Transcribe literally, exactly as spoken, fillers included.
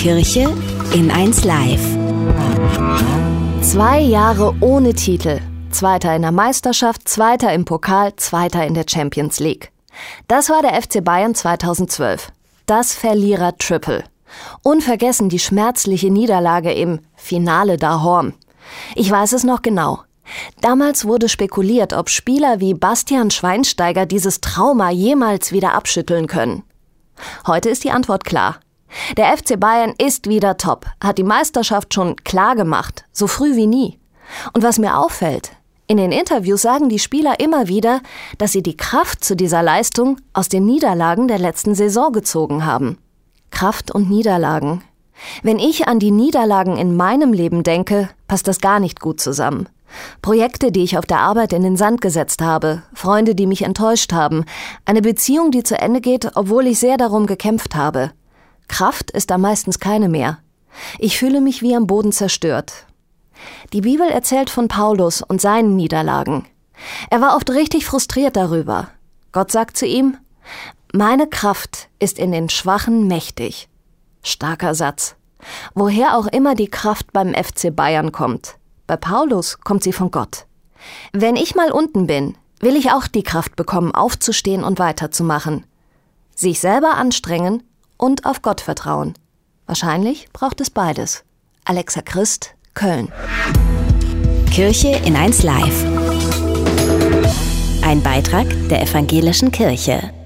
Kirche in eins Live. Zwei Jahre ohne Titel. Zweiter in der Meisterschaft, Zweiter im Pokal, Zweiter in der Champions League. Das war der F C Bayern zweitausendzwölf. Das Verlierer-Triple. Unvergessen die schmerzliche Niederlage im Finale daheim. Ich weiß es noch genau. Damals wurde spekuliert, ob Spieler wie Bastian Schweinsteiger dieses Trauma jemals wieder abschütteln können. Heute ist die Antwort klar. Der F C Bayern ist wieder top, hat die Meisterschaft schon klar gemacht, so früh wie nie. Und was mir auffällt, in den Interviews sagen die Spieler immer wieder, dass sie die Kraft zu dieser Leistung aus den Niederlagen der letzten Saison gezogen haben. Kraft und Niederlagen. Wenn ich an die Niederlagen in meinem Leben denke, passt das gar nicht gut zusammen. Projekte, die ich auf der Arbeit in den Sand gesetzt habe, Freunde, die mich enttäuscht haben, eine Beziehung, die zu Ende geht, obwohl ich sehr darum gekämpft habe. Kraft ist da meistens keine mehr. Ich fühle mich wie am Boden zerstört. Die Bibel erzählt von Paulus und seinen Niederlagen. Er war oft richtig frustriert darüber. Gott sagt zu ihm: Meine Kraft ist in den Schwachen mächtig. Starker Satz. Woher auch immer die Kraft beim F C Bayern kommt. Bei Paulus kommt sie von Gott. Wenn ich mal unten bin, will ich auch die Kraft bekommen, aufzustehen und weiterzumachen. Sich selber anstrengen und auf Gott vertrauen. Wahrscheinlich braucht es beides. Alexa Christ, Köln. Kirche in eins Live. Ein Beitrag der Evangelischen Kirche.